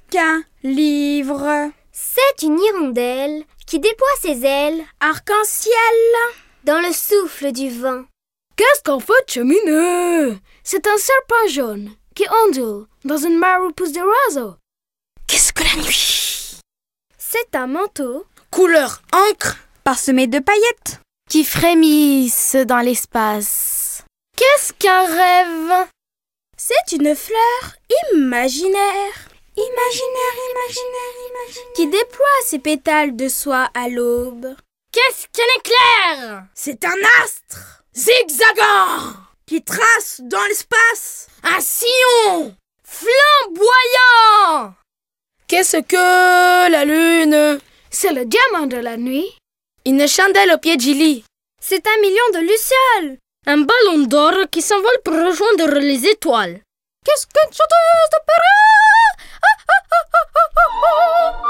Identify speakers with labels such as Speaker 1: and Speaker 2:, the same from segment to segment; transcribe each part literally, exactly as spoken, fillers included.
Speaker 1: qu'un livre.
Speaker 2: C'est une hirondelle qui déploie ses ailes
Speaker 1: arc-en-ciel
Speaker 2: dans le souffle du vent.
Speaker 1: Qu'est-ce qu'en fait cheminée? C'est un serpent jaune qui ondule dans une mare où poussent des oiseaux. Qu'est-ce que la nuit?
Speaker 2: C'est un manteau
Speaker 1: couleur encre parsemé de paillettes
Speaker 2: qui frémissent dans l'espace.
Speaker 1: Qu'est-ce qu'un rêve? C'est une fleur imaginaire. Imaginaire, imaginaire, imaginaire. Qui déploie ses pétales de soie à l'aube.
Speaker 2: Qu'est-ce qu'un éclair?
Speaker 1: C'est un astre zigzagant qui trace dans l'espace un sillon
Speaker 2: flamboyant.
Speaker 1: Qu'est-ce que la lune?
Speaker 2: C'est le diamant de la nuit.
Speaker 1: Une chandelle au pied du lit.
Speaker 2: C'est un million de lucioles.
Speaker 3: Un ballon d'or qui s'envole pour rejoindre les étoiles.
Speaker 2: Qu'est-ce qu'une chanteuse d'opéra? Ah, ah, ah, ah, ah, ah, ah.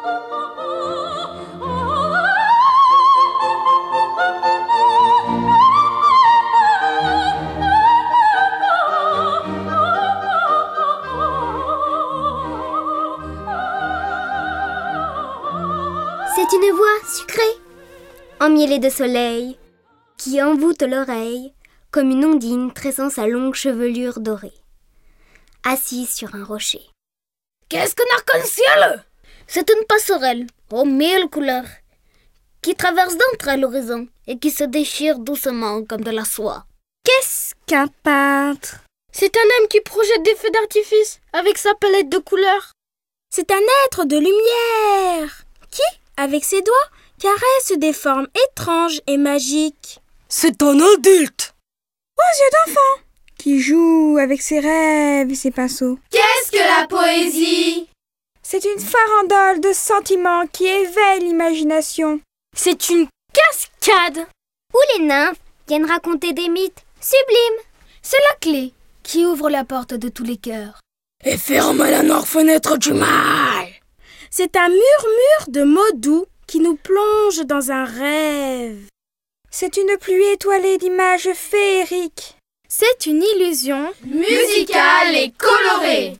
Speaker 2: C'est une voix sucrée, emmielée de soleil, qui envoûte l'oreille comme une ondine tressant sa longue chevelure dorée, assise sur un rocher.
Speaker 1: Qu'est-ce qu'un arc-en-ciel?
Speaker 3: C'est une passerelle aux mille couleurs qui traverse d'entre elles l'horizon et qui se déchire doucement comme de la soie.
Speaker 1: Qu'est-ce qu'un peintre?
Speaker 3: C'est un homme qui projette des feux d'artifice avec sa palette de couleurs.
Speaker 1: C'est un être de lumière qui, avec ses doigts, caresse des formes étranges et magiques. C'est un adulte aux yeux d'enfant qui joue avec ses rêves et ses pinceaux.
Speaker 2: Qu'est-ce que la poésie?
Speaker 1: C'est une farandole de sentiments qui éveille l'imagination.
Speaker 2: C'est une cascade où les nymphes viennent raconter des mythes sublimes.
Speaker 1: C'est la clé qui ouvre la porte de tous les cœurs et ferme la noire fenêtre du mal. C'est un murmure de mots doux qui nous plonge dans un rêve. C'est une pluie étoilée d'images féeriques. C'est une illusion
Speaker 2: musicale et colorée.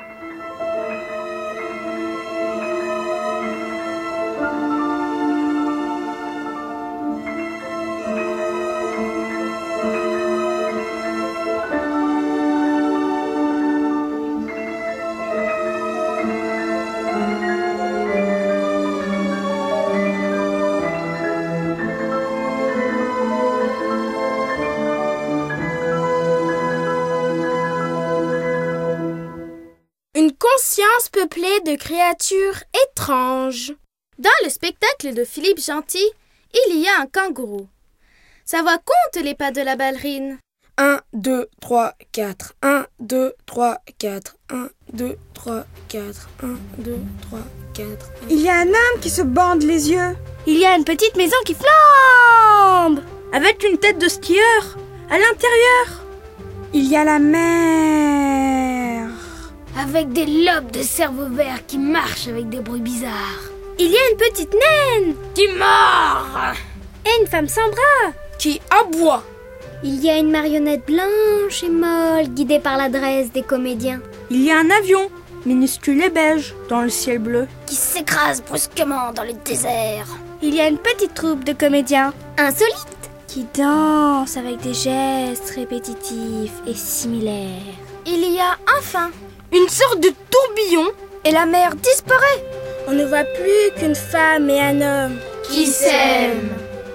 Speaker 1: Conscience peuplée de créatures étranges. Dans le spectacle de Philippe Gentil, il y a un kangourou. Sa voix compte les pas de la ballerine. un, deux, trois, quatre. un, deux, trois, quatre. un, deux, trois, quatre. un, deux, trois, quatre. Il y a un homme qui se bande les yeux.
Speaker 2: Il y a une petite maison qui flambe
Speaker 1: avec une tête de skieur à l'intérieur. Il y a la mer
Speaker 2: avec des lobes de cerveau vert qui marchent avec des bruits bizarres. Il y a une petite naine
Speaker 1: qui mord
Speaker 2: et une femme sans bras
Speaker 1: qui aboie.
Speaker 2: Il y a une marionnette blanche et molle guidée par l'adresse des comédiens.
Speaker 1: Il y a un avion, minuscule et beige, dans le ciel bleu,
Speaker 2: qui s'écrase brusquement dans le désert.
Speaker 1: Il y a une petite troupe de comédiens
Speaker 2: insolites
Speaker 1: qui dansent avec des gestes répétitifs et similaires. Il y a enfin une sorte de tourbillon et la mer disparaît. On ne voit plus qu'une femme et un homme
Speaker 2: qui s'aiment.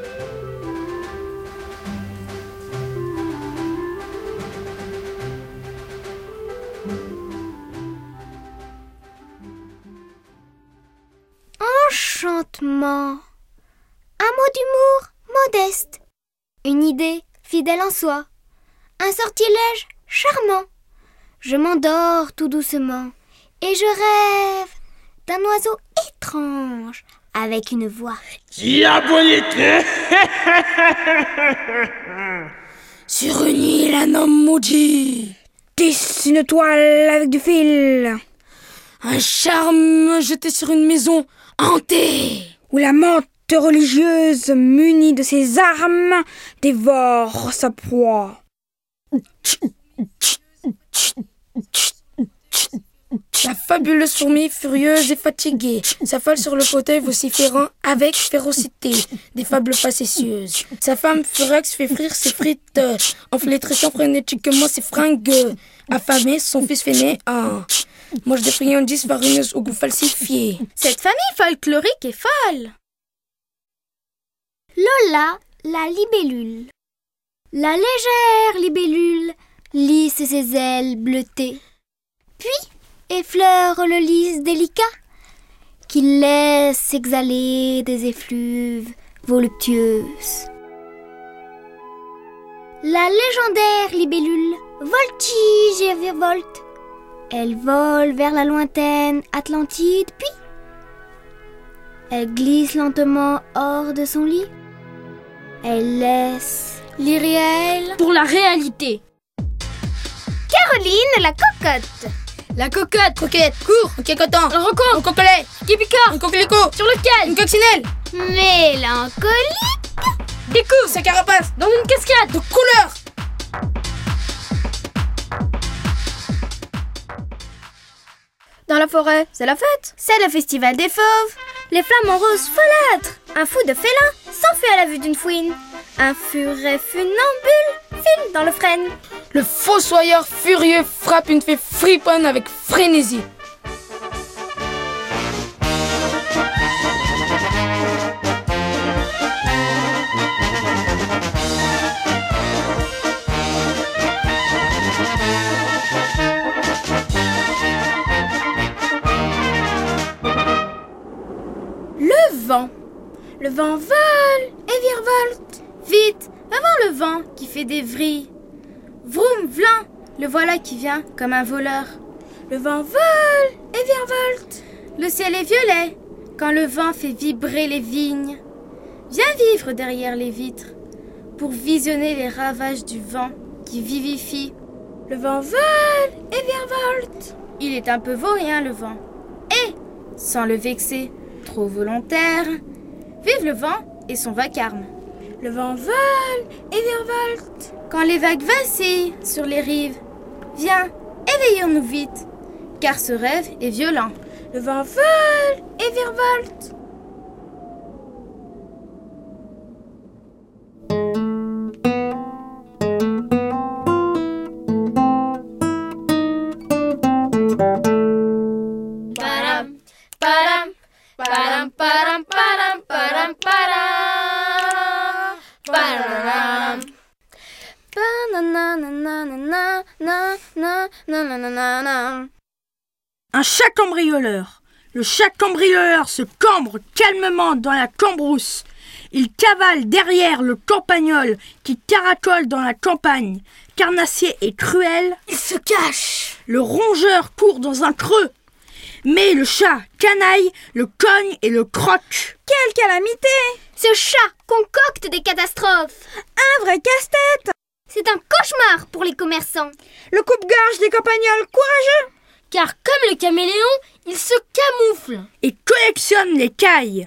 Speaker 2: Enchantement. Un mot d'humour modeste. Une idée fidèle en soi. Un sortilège charmant. Je m'endors tout doucement et je rêve d'un oiseau étrange avec une voix
Speaker 4: diabolique.
Speaker 1: Sur une île, un homme maudit tisse une toile avec du fil. Un charme jeté sur une maison hantée où la menthe religieuse munie de ses armes dévore sa proie.
Speaker 5: La fabuleuse fourmi, furieuse et fatiguée, s'affale sur le fauteuil vociférant avec férocité des fables facétieuses. Sa femme Furex fait frire ses frites en flétrissant frénétiquement ses fringues. Affamé, son fils Féné en mange des friandises farineuses au goût falsifié.
Speaker 1: Cette famille folklorique est folle.
Speaker 2: Lola, la libellule. La légère libellule lisse ses ailes bleutées, puis effleure le lys délicat qui laisse exhaler des effluves voluptueuses. La légendaire libellule voltige et virevolte. Elle vole vers la lointaine Atlantide, puis elle glisse lentement hors de son lit. Elle laisse l'irréel
Speaker 3: Pour la réalité.
Speaker 2: Caroline la cocotte.
Speaker 3: La cocotte.
Speaker 5: Coquette, cours, un cacotan,
Speaker 3: Un rencontre.
Speaker 5: un coquelet,
Speaker 3: Kipika.
Speaker 5: un coquelicot,
Speaker 3: Sur lequel
Speaker 5: une coccinelle,
Speaker 2: Mélancolique.
Speaker 3: découvre
Speaker 5: sa carapace,
Speaker 3: dans une cascade.
Speaker 5: de couleur.
Speaker 1: Dans la forêt, c'est la fête. C'est le festival des fauves. Les flamants roses folâtres. Un fou de félin s'enfuit à la vue d'une fouine. Un furet funambule file dans le frêne.
Speaker 5: Le fossoyeur furieux frappe une fée friponne avec frénésie.
Speaker 1: Le vent. Le vent vole et virevolte. Vite, avant le vent qui fait des vrilles. Vroom, vlan, le voilà qui vient comme un voleur. Le vent vole et virevolte. Le ciel est violet quand le vent fait vibrer les vignes. Viens vivre derrière les vitres pour visionner les ravages du vent qui vivifie. Le vent vole et virevolte. Il est un peu vaurien le vent. Et, sans le vexer, trop volontaire, vive le vent et son vacarme. Le vent vole et virevolte. Quand les vagues vacillent sur les rives, viens, éveillons-nous vite, car ce rêve est violent. Le vent vole et virevolte. Param, param, param, param, param, param, param, param.
Speaker 6: Un chat cambrioleur. Le chat cambrioleur se cambre calmement dans la cambrousse. Il cavale derrière le campagnol qui caracole dans la campagne. Carnassier et cruel,
Speaker 1: Il se cache.
Speaker 6: le rongeur court dans un creux. Mais le chat canaille le cogne et le croque.
Speaker 1: Quelle calamité!
Speaker 2: Ce chat concocte des catastrophes.
Speaker 1: Un vrai casse-tête!
Speaker 2: C'est un cauchemar pour les commerçants.
Speaker 1: Le coupe-gorge des campagnols courageux!
Speaker 3: Car comme le caméléon, il se camoufle.
Speaker 6: Et collectionne les cailles.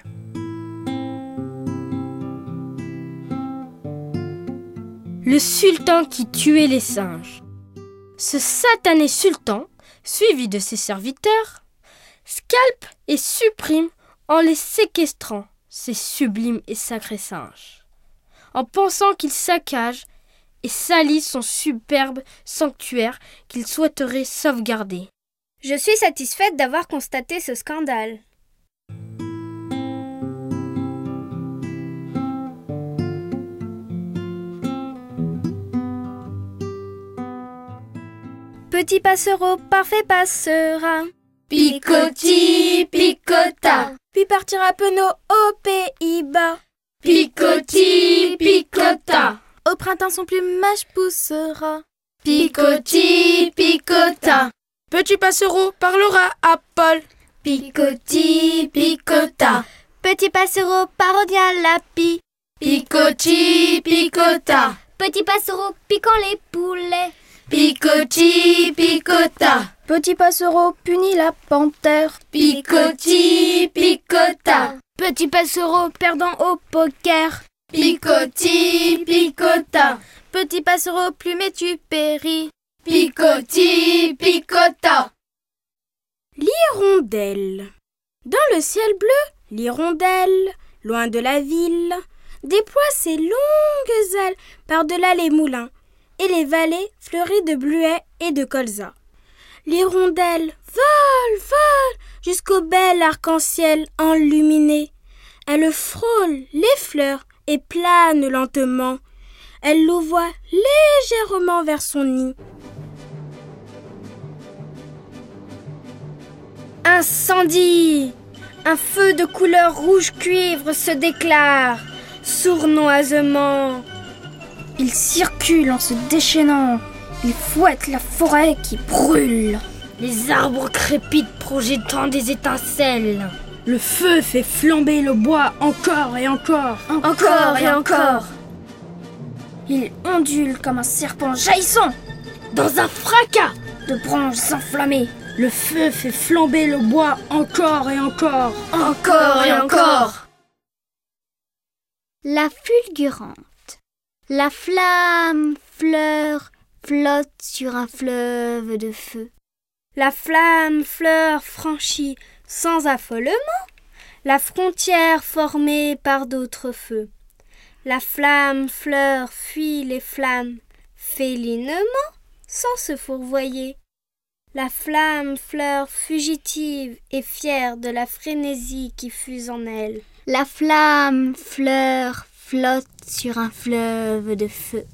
Speaker 3: Le sultan qui tuait les singes. Ce satané sultan, suivi de ses serviteurs, scalpe et supprime en les séquestrant ces sublimes et sacrés singes, en pensant qu'il saccage et salit son superbe sanctuaire qu'il souhaiterait sauvegarder.
Speaker 1: Je suis satisfaite d'avoir constaté ce scandale. Petit passereau, parfait passera.
Speaker 3: Picoti, picota.
Speaker 1: Puis partira penaud aux Pays-Bas.
Speaker 3: Picoti, picota.
Speaker 1: Au printemps son plumage poussera.
Speaker 3: Picoti, picota.
Speaker 5: Petit passereau parlera à Paul.
Speaker 3: Picoti, picota.
Speaker 1: Petit passereau parodia la pie.
Speaker 3: Picoti, picota.
Speaker 2: Petit passereau piquant les poulets.
Speaker 3: Picoti, picota.
Speaker 1: Petit passereau punit la panthère.
Speaker 3: Picoti, picota.
Speaker 1: Petit passereau perdant au poker.
Speaker 3: Picoti, picota.
Speaker 1: Petit passereau plumé tu péris.
Speaker 3: Picoti, picota.
Speaker 1: L'hirondelle. Dans le ciel bleu, l'hirondelle, loin de la ville, déploie ses longues ailes par-delà les moulins et les vallées fleuries de bleuets et de colzas. L'hirondelle vole, vole jusqu'au bel arc-en-ciel enluminé. Elle frôle les fleurs et plane lentement. Elle louvoie légèrement vers son nid. Incendie! Un feu de couleur rouge cuivre se déclare, sournoisement. Il circule en se déchaînant. Il fouette la forêt qui brûle.
Speaker 3: Les arbres crépitent projetant des étincelles.
Speaker 6: Le feu fait flamber le bois encore et encore.
Speaker 1: Encore, encore et encore. Il ondule comme un serpent jaillissant
Speaker 3: dans un fracas
Speaker 1: de branches enflammées.
Speaker 6: Le feu fait flamber le bois encore et encore.
Speaker 1: Encore et encore.
Speaker 2: La fulgurante. La flamme fleure, flotte sur un fleuve de feu.
Speaker 1: La flamme fleur franchit sans affolement la frontière formée par d'autres feux. La flamme fleur fuit les flammes félinement sans se fourvoyer. La flamme fleur fugitive et fière de la frénésie qui fuse en elle.
Speaker 2: La flamme fleur flotte sur un fleuve de feu.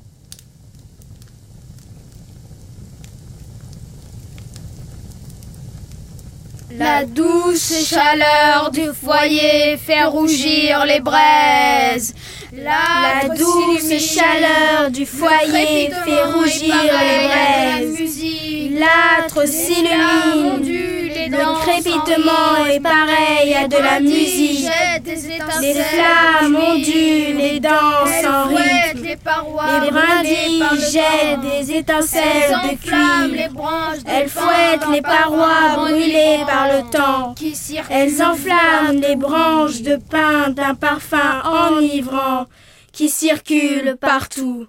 Speaker 1: La douce chaleur du foyer fait rougir les braises. La, La douce chaleur du foyer fait rougir les braises. L'âtre s'illumine. Le crépitement est pareil à de la musique. Les flammes ondulent, les danses en rythme. Les brindilles jettent des étincelles de cuivre. Elles fouettent les parois brûlées par le temps. Elles enflamment les branches de pin d'un parfum enivrant qui circule partout.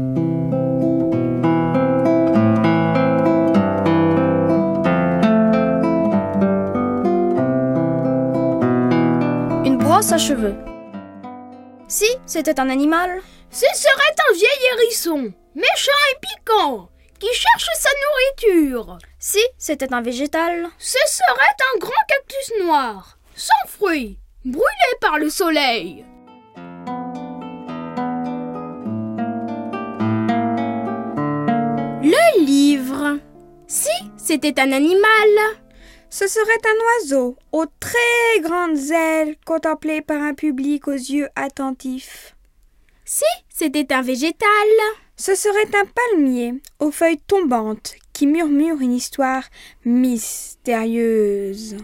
Speaker 5: À cheveux. Si c'était un animal,
Speaker 7: ce serait un vieil hérisson, méchant et piquant, qui cherche sa nourriture.
Speaker 5: Si c'était un végétal,
Speaker 7: ce serait un grand cactus noir, sans fruits, brûlé par le soleil.
Speaker 1: Le livre. Si c'était un animal,
Speaker 8: ce serait un oiseau aux très grandes ailes contemplé par un public aux yeux attentifs.
Speaker 1: Si c'était un végétal,
Speaker 8: ce serait un palmier aux feuilles tombantes qui murmure une histoire mystérieuse.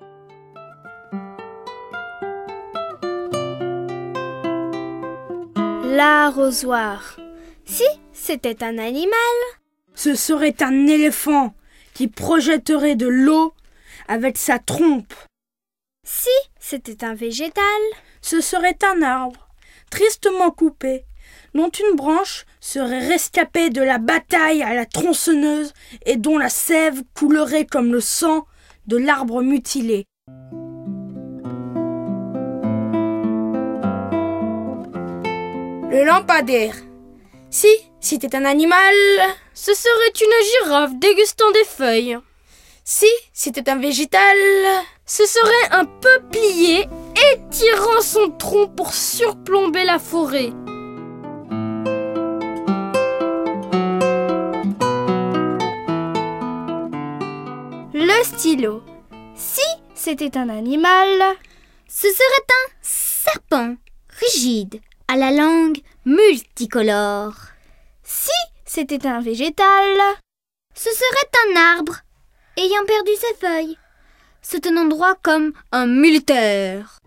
Speaker 1: L'arrosoir. Si c'était un animal,
Speaker 6: ce serait un éléphant qui projetterait de l'eau avec sa trompe.
Speaker 1: Si c'était un végétal,
Speaker 6: ce serait un arbre, tristement coupé, dont une branche serait rescapée de la bataille à la tronçonneuse et dont la sève coulerait comme le sang de l'arbre mutilé.
Speaker 5: Le lampadaire. Si c'était un animal,
Speaker 3: ce serait une girafe dégustant des feuilles.
Speaker 5: Si c'était un végétal,
Speaker 3: ce serait un peuplier étirant son tronc pour surplomber la forêt.
Speaker 1: Le stylo. Si c'était un animal,
Speaker 2: ce serait un serpent rigide à la langue multicolore.
Speaker 1: Si c'était un végétal,
Speaker 2: ce serait un arbre ayant perdu ses feuilles, se tenant droit comme un militaire.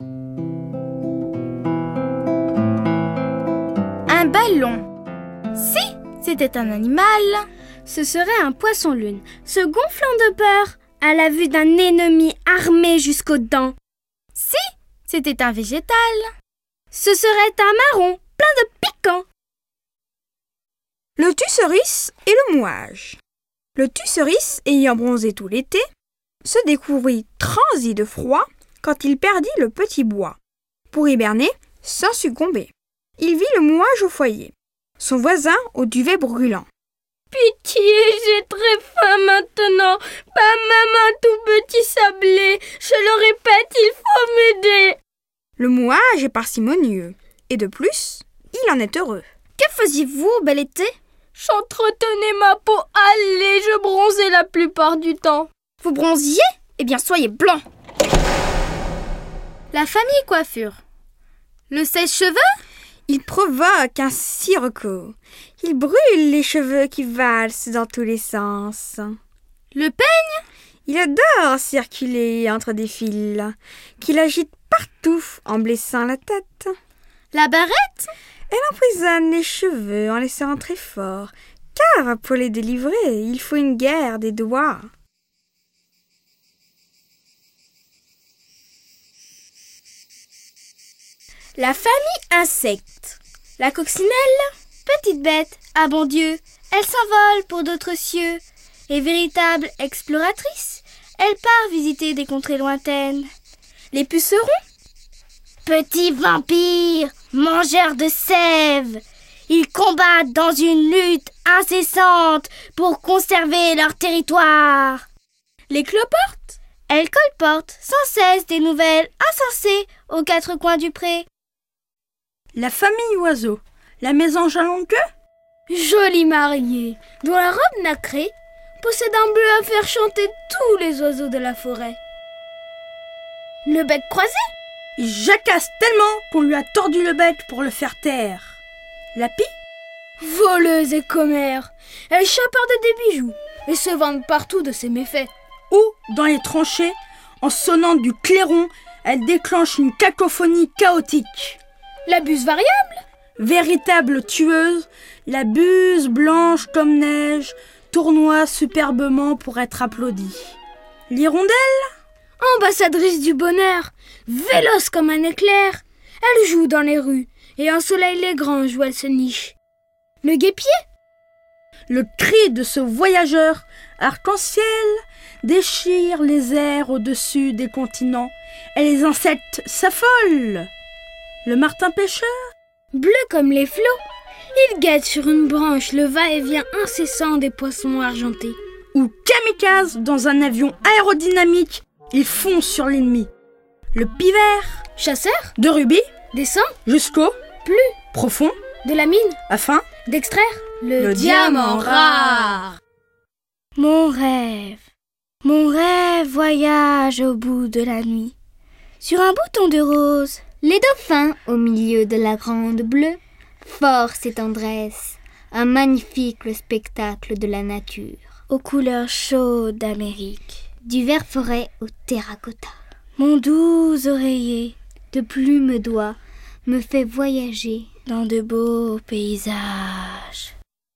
Speaker 1: Un ballon. Si c'était un animal, ce serait un poisson-lune, se gonflant de peur à la vue d'un ennemi armé jusqu'aux dents. Si c'était un végétal, ce serait un marron plein de piquants.
Speaker 8: Le tusseris et le mouage. Le tusseris, ayant bronzé tout l'été, se découvrit transi de froid quand il perdit le petit bois. Pour hiberner, sans succomber, il vit le mouage au foyer, son voisin au duvet brûlant.
Speaker 3: Pitié, j'ai très faim maintenant. Pas même un tout petit sablé. Je le répète, il faut m'aider.
Speaker 8: Le mouage est parcimonieux, et de plus, il en est heureux.
Speaker 1: Que faisiez-vous au bel été?
Speaker 3: J'entretenais ma peau, allez, je bronzais la plupart du temps.
Speaker 1: Vous bronziez? Eh bien, soyez blanc. La famille coiffure. Le sèche-cheveux?
Speaker 8: Il provoque un sirocco. Il brûle les cheveux qui valsent dans tous les sens.
Speaker 1: Le peigne?
Speaker 8: Il adore circuler entre des fils, qu'il agite partout en blessant la tête.
Speaker 1: La barrette?
Speaker 8: Elle emprisonne les cheveux en les serrant très fort, car pour les délivrer, il faut une guerre des doigts.
Speaker 1: La famille insecte. La coccinelle?
Speaker 2: Petite bête, ah bon Dieu, elle s'envole pour d'autres cieux. Et véritable exploratrice, elle part visiter des contrées lointaines.
Speaker 1: Les pucerons?
Speaker 2: Petits vampires, mangeurs de sève, ils combattent dans une lutte incessante pour conserver leur territoire.
Speaker 1: Les cloportes?
Speaker 2: Elles colportent sans cesse des nouvelles insensées aux quatre coins du pré.
Speaker 6: La famille oiseau. La mésange à longue queue?
Speaker 7: Jolie mariée, dont la robe nacrée possède un bleu à faire chanter tous les oiseaux de la forêt. Le bec croisé?
Speaker 6: Il jacasse tellement qu'on lui a tordu le bec pour le faire taire. La pie?
Speaker 7: Voleuse et commère, elle chaparde des bijoux et se vante partout de ses méfaits.
Speaker 6: Ou, dans les tranchées, en sonnant du clairon, elle déclenche une cacophonie chaotique.
Speaker 7: La buse variable?
Speaker 6: Véritable tueuse, la buse blanche comme neige tournoie superbement pour être applaudie. L'hirondelle?
Speaker 7: Ambassadrice du bonheur, véloce comme un éclair, elle joue dans les rues et ensoleille les granges où elle se niche. Le guêpier?
Speaker 6: Le cri de ce voyageur arc-en-ciel déchire les airs au-dessus des continents et les insectes s'affolent. Le martin pêcheur?
Speaker 7: Bleu comme les flots, il guette sur une branche le va-et-vient incessant des poissons argentés.
Speaker 6: Ou kamikaze dans un avion aérodynamique, il fonce sur l'ennemi. Le pivert?
Speaker 7: Chasseur?
Speaker 6: De rubis?
Speaker 7: Descend?
Speaker 6: Jusqu'au?
Speaker 7: Plus?
Speaker 6: Profond?
Speaker 7: De la mine?
Speaker 6: Afin?
Speaker 7: D'extraire? Le,
Speaker 6: Le diamant rare.
Speaker 2: Mon rêve, mon rêve voyage au bout de la nuit. Sur un bouton de rose, les dauphins au milieu de la grande bleue. Force et tendresse, un magnifique le spectacle de la nature, aux couleurs chaudes d'Amérique, du vert forêt au terracotta. Mon doux oreiller, de plumes d'oie, me fait voyager dans de beaux paysages.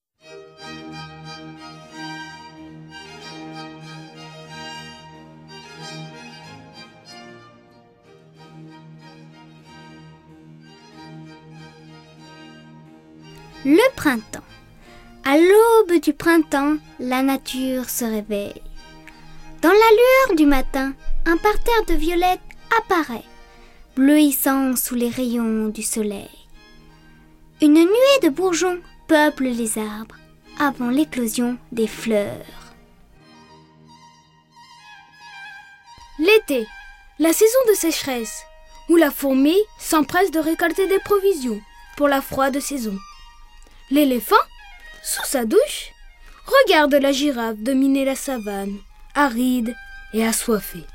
Speaker 2: Le printemps. À l'aube du printemps, la nature se réveille. Dans la lueur du matin, un parterre de violettes apparaît, bleuissant sous les rayons du soleil. Une nuée de bourgeons peuple les arbres avant l'éclosion des fleurs.
Speaker 7: L'été, la saison de sécheresse, où la fourmi s'empresse de récolter des provisions pour la froide saison. L'éléphant, sous sa douche, regarde la girafe dominer la savane, aride et assoiffée.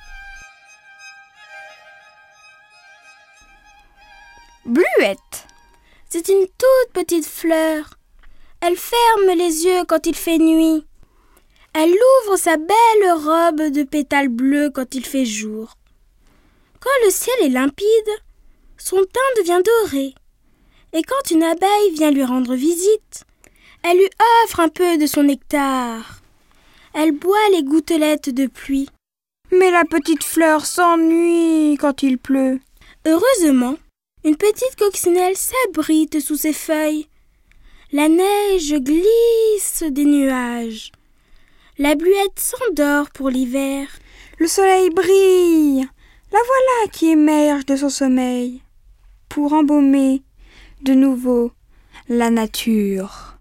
Speaker 5: Bluette. C'est une toute petite fleur. Elle ferme les yeux quand il fait nuit. Elle ouvre sa belle robe de pétales bleus quand il fait jour. Quand le ciel est limpide, son teint devient doré. Et quand une abeille vient lui rendre visite, elle lui offre un peu de son nectar. Elle boit les gouttelettes de pluie.
Speaker 8: Mais la petite fleur s'ennuie quand il pleut.
Speaker 5: Heureusement, une petite coccinelle s'abrite sous ses feuilles. La neige glisse des nuages. La bluette s'endort pour l'hiver.
Speaker 8: le soleil brille. La voilà qui émerge de son sommeil pour embaumer de nouveau la nature.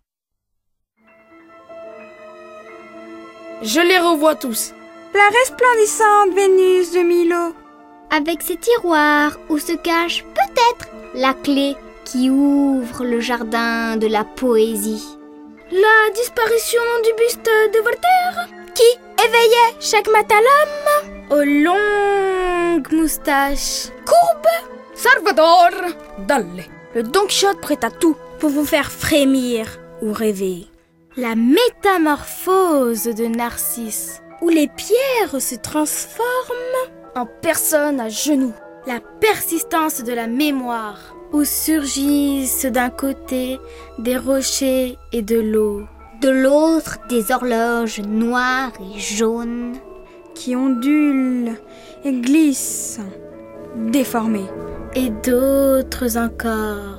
Speaker 5: Je les revois tous.
Speaker 8: La resplendissante Vénus de Milo,
Speaker 2: avec ses tiroirs où se cache peut-être la clé qui ouvre le jardin de la poésie.
Speaker 7: La disparition du buste de Voltaire,
Speaker 1: qui éveillait chaque matin l'homme aux longues moustaches.
Speaker 7: Salvador Dali,
Speaker 3: Le Don Quichotte prêt à tout pour vous faire frémir ou rêver.
Speaker 1: La métamorphose de Narcisse,
Speaker 3: Où les pierres se transforment
Speaker 1: en personne à genoux. La persistance de la mémoire, où surgissent d'un côté des rochers et de l'eau.
Speaker 2: De l'autre, des horloges noires et jaunes.
Speaker 8: qui ondulent et glissent, déformées.
Speaker 1: Et d'autres encore